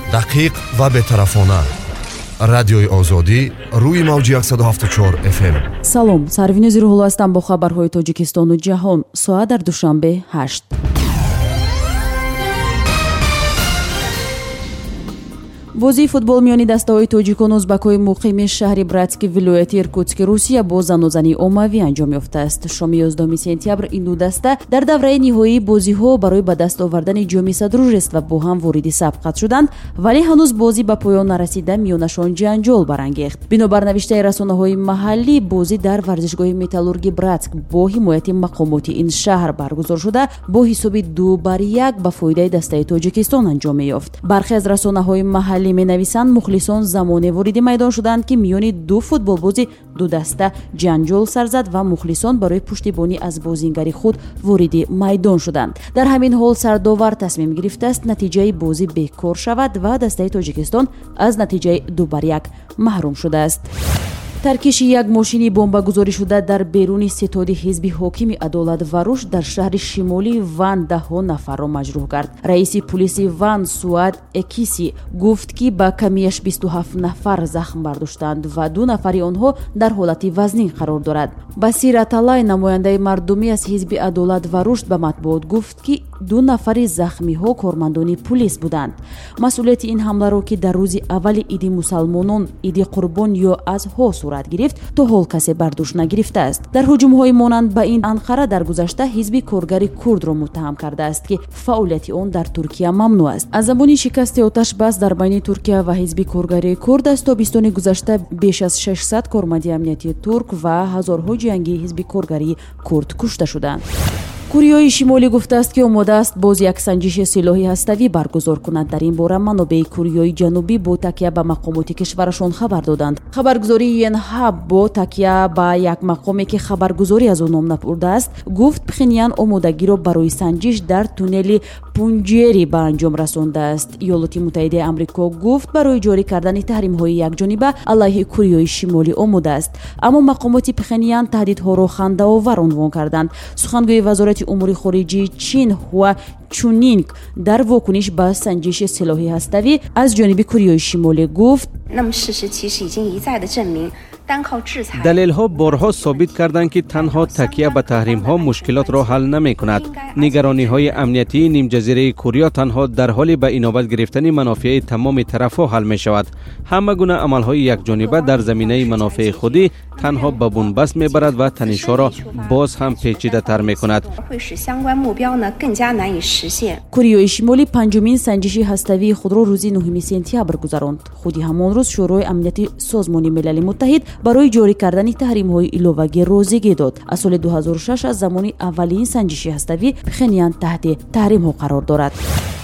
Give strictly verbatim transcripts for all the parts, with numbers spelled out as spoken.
دقیق و بطرفانه. رادیوی آزادی روی موج صد و هفتاد و چهار اف ام. سلام، سروین زیروحلو هستم با خبرهای تاجیکستان و جهان. ساعت در دوشنبه هشت. بازی فوتبال میانی دسته‌های تاجیکان و ازبک‌های مقیم شهر براتسک ولایت ایرکوتسک روسیه با زن و زنی عمومی انجام یافته است. شام یازدهم سپتامبر این دو دسته در دوره نهایی بازی‌ها برای به دست آوردن جام صدر است و با هم وارد سبقت شدند، ولی هنوز بازی به پایان نرسیده میانشان جنجال برانگیخت. بنابر نوشته رسانه‌های محلی، بازی در ورزشگاه متالورگی براتسک با حمایت مقامات این شهر برگزار شده با حساب دو بر یک به فایده دسته تاجیکستان انجام یافت. برخی از رسانه‌های محلی می نویسند مخلصان زمانه وارد میدان شدند که میان دو فوتبال بازی دو دسته جنجال سر زد و مخلصان برای پشتیبانی از بازیگری خود وارد میدان شدند. در همین حال سرداور تصمیم گرفته است نتیجه بازی بهکار شود و دسته تاجیکستان از نتیجه دو بر یک محروم شده است. ترکیش یک ماشین بمب گذاری شده در بیرون ستاد حزب حاکم عدالت و رشد در شهر شمالی وان ده ها نفر را مجروح کرد. رئیس پلیس وان سواد اکیسی گفت که با کمیش بیست و هفت نفر زخم برداشتند و دو نفر آنها در حالت وزنی قرار دارد. بصیر اتالای نماینده مردمی از حزب عدالت و رشد به مطبوعات گفت که دو نفر زخمی ها کارمندان پلیس بودند. مسئولیت این حمله را که در روز اول عید مسلمانان عید قربان یا اضحی صورت گرفت تا حال کسی برداشت نگرفته است. در هجوم های مانند به این انقره در گذشته حزب کارگر کرد را متهم کرده است که فعالیت آن در ترکیه ممنوع است. از زمان شکست آتش بس در بین ترکیه و حزب کارگر کرد از تابستان گذشته بیش از ششصد کارمند امنیتی ترک و هزارها جنگی حزب کارگری کرد کشته شدند. کره شمالی گفته است که آماده است باز یک سنجش سلاحی هسته‌ای برگزار کند. در این باره منابع کره جنوبی با تکیه به مقامات کشورشان خبر دادند. خبرگزاری ینها با تکیه به یک مقامی که خبرگزاری از آن نام نبرده است گفت پخنیان آمادگی را برای سنجش در تونل پونجیری به انجام رسانده است. ایالات متحده آمریکا گفت برای جاری کردن تحریم‌های یکجانبه علیه کره شمالی آماده است، اما مقامات پخنیان تهدیدها را خنده‌آور عنوان کردند. سخنگوی وزارت امور خارجه چین هوا چونینگ در واکنش به سنجش سلاحی هسته‌ای از جانب کره شمالی گفت دلیل ها بارها ثابت کردند که تنها تکیه به تحریم ها مشکلات را حل نمی کند. نگرانی های امنیتی نیم جزیره کره تنها در حال به اینابت گرفتن منافع تمام طرف ها حل می شود. همه گونه عمل های یک جانبه در زمینه منافع خودی تنها به بنبست می برد و تنش‌ها را باز هم پیچیده تر می کند. کره شمالی پنجمین سنجش هسته‌ای خود را روز نهم سپتامبر گذراند. خودی همان روز شورای امنیتی سازمان ملل متحد برای جاری کردن تحریم‌های علاوه‌ای روزگی داد. از سال دو هزار و شش از زمان اولین سنجش هسته‌ای پخنیان تحت تحریم‌ها قرار دارد.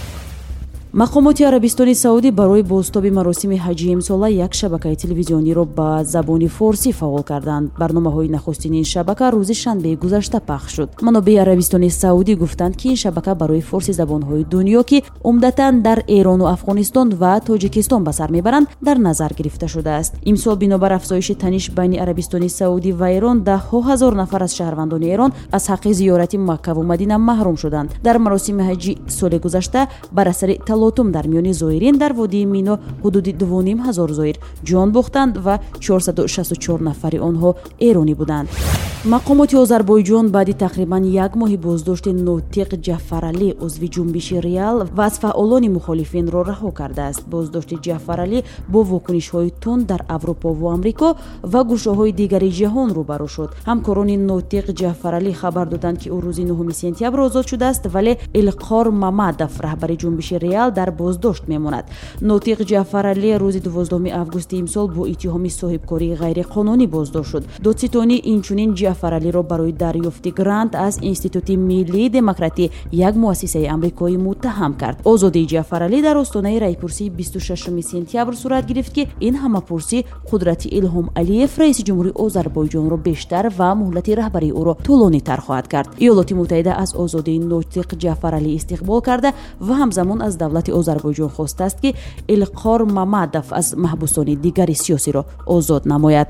مقامات عربستان سعودی برای بازتاب مراسم حج امسال یک شبکه تلویزیونی را به زبان فارسی فعال کردند. برنامه‌های نخستین این شبکه روز شنبه گذشته پخش شد. منابع عربستان سعودی گفتند که این شبکه برای فارسی زبان‌های دنیا که عمدتاً در ایران و افغانستان و تاجیکستان به سر میبرند در نظر گرفته شده است. امسال بنابر افزایش تنش بین عربستان سعودی و ایران ده ها هزار نفر از شهروندان ایران از حق زیارت مکه و مدینه محروم شدند. در مراسم حج سال گذشته بر اثر تلاطم در میان زائرین در وادی مینا حدود دو و نیم هزار زائر جان باختند و چهارصد و شصت و چهار نفر آنها ایرانی بودند. مقامات آذربایجان بعد تقریبا یک ماه بازداشت ناطق جعفرعلی عضو جنبش ریال و از فعالان مخالفین را رها کرده است. بازداشت جعفرعلی با واکنش‌های تند در اروپا و آمریکا و گوشه‌های دیگر جهان روبرو شد. همکاران ناطق جعفرعلی خبر دادند که او روز نهم سپتامبر آزاد شده است، ولی القار ممدف رهبر جنبش ریال در بازداشت میماند. ناطق جعفرعلی روز دوازدهم آگوست امسال با اتهام صاحبکاری غیر قانونی بازداشت شد. دادستانی اینچنین جعفرعلی را برای دریافت گرانت از انستیتوت ملی دموکراتی یک مؤسسه آمریکایی متهم کرد. آزادی جعفرعلی در آستانه رایپرسی بیست و ششم سپتامبر صورت گرفت که این همه‌پرسی قدرت الهام علیف رئیس جمهوری آذربایجان را بیشتر و مهلت رهبری او را طولانی تر خواهد کرد. ایالات متحده از آزادی ناطق جعفرعلی استقبال کرده و همزمان از دولت آذربایجان خواسته است که القار ممدف از محبوسان دیگر سیاسی را آزاد نماید.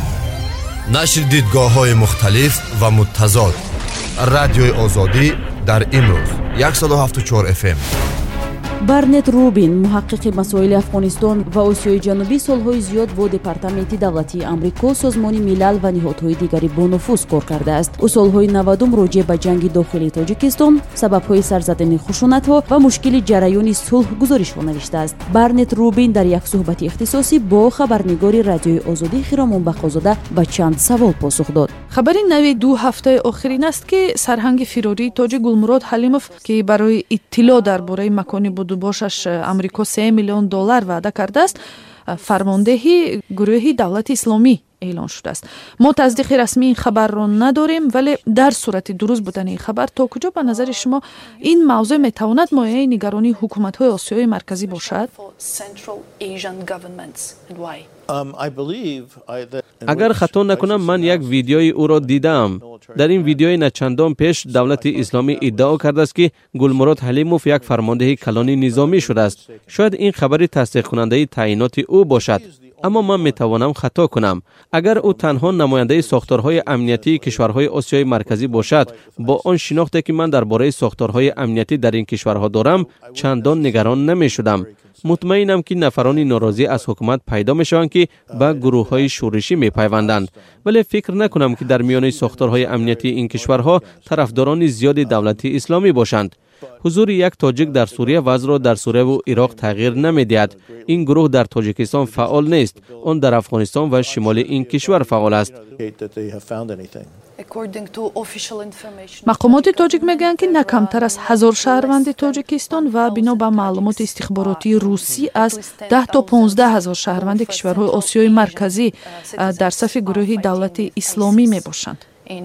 نشر دیدگاه‌های مختلف و متضاد. رادیوی آزادی در امروز صد و هفتاد و چهار اف ام. барнет рубин муҳаққиқи масоили афғонистон ва осиёи ҷанубӣ солҳои зиёд бо департаменти давлатии амрико, созмони милал ва ниҳодҳои дигари бонуфуз кор кардааст. ӯ солҳои навадум роҷеъ ба ҷанги дохилии тоҷикистон, сабабҳои сарзадани хушунатҳо ва мушкили ҷараёни сулҳ гузоришҳо навиштааст. барнет рубин дар як суҳбати ихтисосӣ бо хабарнигори радиои озодӣ Хиромон Бахозода ба чанд савол посух дод. хабари нави ду ҳафтаи охирин аст ки сарҳанги фирории тоҷи Гулмурод Ҳалимов, ки барои иттилоъ дар бораи макони будубошаш амрико се миллион доллар ваъда кардааст, фармондеҳи гурӯҳи давлати исломӣ эълон шудааст. мо таздиқи расмии ин хабарро надорем, вале дар сурати дуруст будани ин хабар то куҷо ба назари шумо ин мавзӯъ метавонад мояи нигаронии ҳукуматҳои Осиёи марказӣ бошад? агар хато накунам, ман як видеои ӯро дидам. дар ин видеои начандон пеш давлати исломӣ иддао кардааст ки Гулмурод Ҳалимов як фармондеҳи калони низомӣ шудааст. шояд ин хабари тасдиқкунандаи таъиноти ӯ бошад, аммо ман метавонам хато кунам. агар ӯ танҳо намояндаи сохторҳои амниятии кишварҳои Осиёи марказӣ бошад, бо он шинохте ки ман дар бораи сохторҳои амниятӣ дар ин кишварҳо дорам, чандон нигарон намешудам. мутмаинам ки нафарони норозӣ аз ҳукумат пайдо мешаванд ки ба гурӯҳҳои шӯришӣ мепайванданд, вале фикр накунам ки дар миёни сохторҳои амниятии ин кишварҳо тарафдорони зиёди давлати исломӣ бошанд. ҳузури як тоҷик дар Сурия вазъро дар Сурияву Ироқ тағйир намедиҳад. ин гурӯҳ дар Тоҷикистон фаъол нест, он дар Афғонистон ва шимоли ин кишвар фаъол аст. мақомоти тоҷик мегӯянд ки на камтар аз ҳазор шаҳрванди Тоҷикистон ва бино ба маълумоти истихборотии русӣ аз даҳ то понздаҳ ҳазор шаҳрванди кишварҳои Осиёи марказӣ дар сафи гурӯҳи давлати исломӣ мебошанд.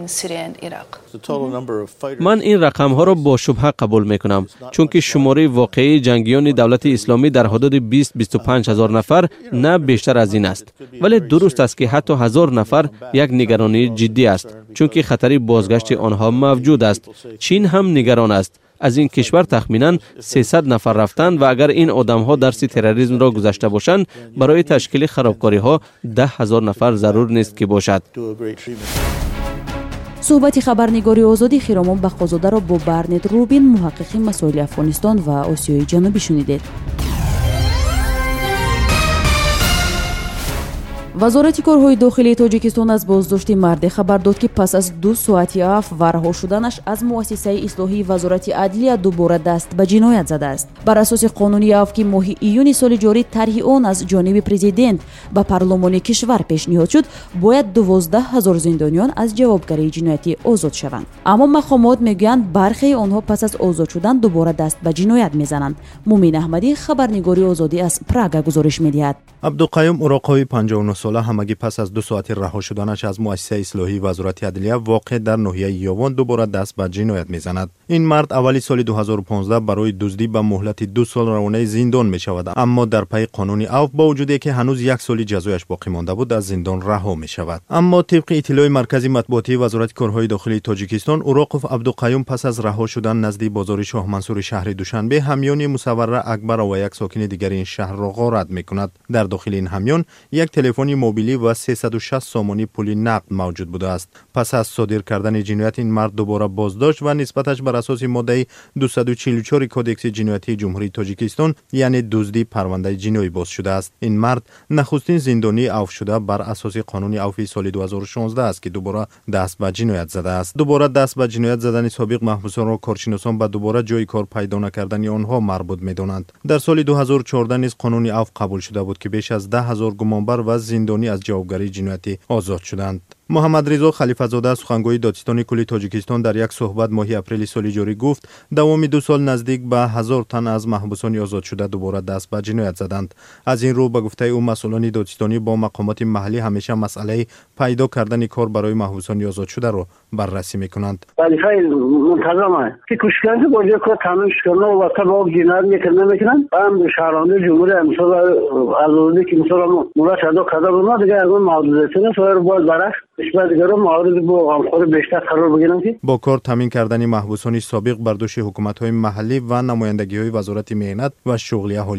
ман ин рақамҳоро бо шубҳа қабул мекунам, чунки шумораи воқеии ҷангиёни давлати исломӣ дар ҳудуди бист то бисту панҷ ҳазор нафар на бештар аз ин аст. вале дуруст аст ки ҳатто ҳазор нафар як нигаронии ҷиддӣ аст, чунки хатари бозгашти онҳо мавҷуд аст. чин ҳам нигарон аст. аз ин кишвар тахминан сесад нафар рафтанд ва агар ин одамҳо дарси терроризмро гузашта бошанд, барои ташкили харобкориҳо даҳ ҳазор нафар зарур нест ки бошад. суҳбати хабарнигори озодӣ Хиромон Бахозодаро бо барнет рубин муҳаққиқи масоили Афғонистон ва Осиёи ҷанубӣ шунидед. вазорати корҳои дохилии Тоҷикистон аз боздошти марде хабар дод ки пас аз ду соати аф ва раҳо шуданаш аз муассисаи ислоҳии вазорати адлия дубора даст ба ҷиноят задааст. бар асоси қонуни аф ки моҳи июни соли ҷорӣ тарҳи он аз ҷониби президент ба парлумони кишвар пешниҳод шуд, бояд дувоздаҳ ҳазор зиндониён аз ҷавобгарии ҷиноятӣ озод шаванд. аммо мақомот мегӯянд бархеи онҳо пас аз озод шудан дубора даст ба ҷиноят мезананд. Мумин Аҳмадӣ, хабарнигори озодӣ аз Прага гузориш медиҳад. абдуқайюм уроқои панҷоҳу нӯ сола ҳамагӣ пас аз ду соати раҳо шуданаш аз муассисаи ислоҳии вазорати адлия воқеъ дар ноҳияи Ёвон дубора даст ба ҷиноят мезанад. ин мард аввали соли ду ҳазору понздаҳ барои дуздӣ ба муҳлати ду сол равонаи зиндон мешавад, аммо дар пайи қонуни авф бо вуҷуде ки ҳанӯз як соли ҷазояш боқӣ монда буд, аз зиндон раҳо мешавад. аммо тибқи иттилои маркази матбуотии вазорати корҳои дохилии Тоҷикистон, Уроқов Абдуқайюм пас аз раҳо шудан назди бозори Шоҳмансури шаҳри Душанбе ҳамёни Мусаввара Акбаров ва як сокини дигари ин шаҳрро ғорат мекунад. дар дохили ин ҳамён як телефони мобилӣ ва сесаду шаст сомонӣ пули нақд мавҷуд будааст. пас аз содир кардани ҷиноят ин мард дубора боздошт ва нисбаташ бар асоси моддаи дусаду чилу чори кодекси ҷиноятии ҷумҳурии Тоҷикистон, яъне дуздӣ, парвандаи ҷиноӣ боз шудааст. ин мард нахустин зиндонии авф шуда бар асоси қонуни авфи соли ду ҳазору шонздаҳ аст ки дубора даст ба ҷиноят задааст. дубора даст ба ҷиноят задани собиқ маҳбусонро коршиносон ба дубора ҷои кор пайдо накардани онҳо марбут медонанд. дар соли ду ҳазору чордаҳ низ қонуни авф қабул шуда буд ки беш аз даҳ ҳазор гумонбар ва зиндонӣ аз ҷавобгарии ҷиноятӣ озод шуданд. муҳаммадризо Халифазода, сухангои Додистони кулли Тоҷикистон, дар як суҳбат моҳи апрели соли ҷорӣ гуфт, давоми ду сол наздик ба ҳазор тан аз маҳбусони озодшуда дубора даст ба ҷиноят заданд. аз ин рӯ ба гуфтаи ӯ масъулони Додистонӣ бо мақомоти маҳаллӣ ҳамеша масъалаи пайдо кардани кор барои маҳбусони озодшударо баррасӣ мекунанд. вазифаи мунтазам аст ки кӯшишанд бо ҷои кор таъмин шукарно ва табоқ ҷиноят мекунанд. ҳам шаҳрондаи ҷумҳурии амсол азоди ки мисол мурад адо карда буд, дигар ягон маҳдудияти нест, бояд баръакс нисбат дигарон мавриди бо ғамхори бештар қарор бигиранд ки бо кор таъмин кардани маҳбусони собиқ бар дӯши ҳукуматҳои маҳаллӣ ва намояндагиҳои вазорати меҳнат ва шуғли аҳолӣ аст.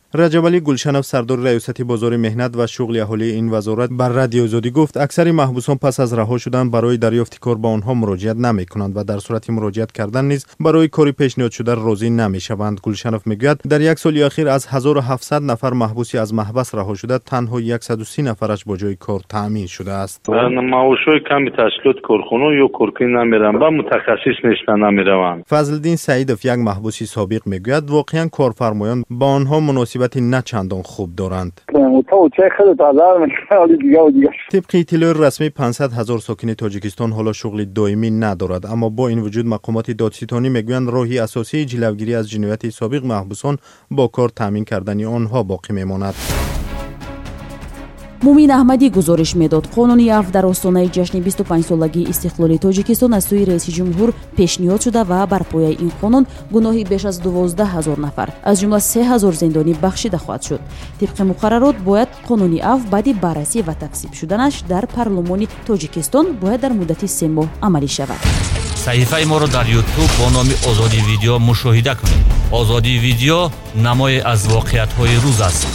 رجب علی گلشنف سردار ریاست بازار مهنت و شغل اهالی این وزارت بر رادیو آزادی گفت اکثر محبوسان پس از رها شدن برای دریافت کار با آنها مراجعت نمی‌کنند و در صورت مراجعت کردن نیز برای کاری پیشنهاد شده راضی نمی‌شوند. گلشنف میگوید در یک سال اخیر از هزار و هفتصد نفر محبوسی از محبس رها شده تنها صد و سی نفرش با جای کار تامین شده است. معاشای کمی تشکیلات کارخانه یا کارکنی نمیرن و متخصص نیستن نمیروند. فضل‌الدین سعیدов یک محبوسی سابق میگوید واقعا کارفرمایان با آنها مناسبت نه چندان خوب دارند. طبق اطلاع رسمی پانصد هزار ساکن تاجیکستان حالا شغل دائمی ندارد، اما با این وجود مقامات دادستانی میگویند راهی اساسی جلوگیری از جنایت سابق محبوسان با کار تامین کردن آنها باقی میماند. мумин аҳмадӣ гузориш медод қонуни аф дар остонаи ҷашни бисту панҷсолагии истиқлоли тоҷикистон аз сӯи раиси ҷумҳур пешниҳод шуда ва бар пояи ин қонун гуноҳи беш аз дувоздаҳ ҳазор нафар аз ҷумла се ҳазор зиндонӣ бахшида хоҳад шуд. тибқи муқаррарот бояд қонуни аф баъди баррасӣ ва тавсиб шуданаш дар парлумони тоҷикистон бояд дар муддати се моҳ амалӣ шавад. саҳифаи моро дар ютуб бо номи озоди видео мушоҳида кунед. озоди видео намое аз воқеиятҳои рӯз аст.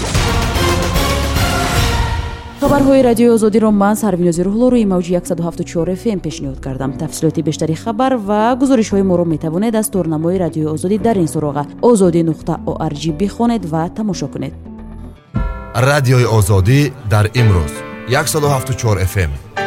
хабарҳои радиои озодиро ман сарвинози рӯҳло рӯи мавҷи сад و ҳафт و چهار эф эм пешниҳод кардам. тафсилоти бештари хабар ва гузоришҳои моро метавонед аз торнамои радиои озодӣ дар ин суроға озоди нуқта орг бихонед ва тамошо кунед. радиои озодӣ дар имрӯз сад و هفتاد و چهار эф эм.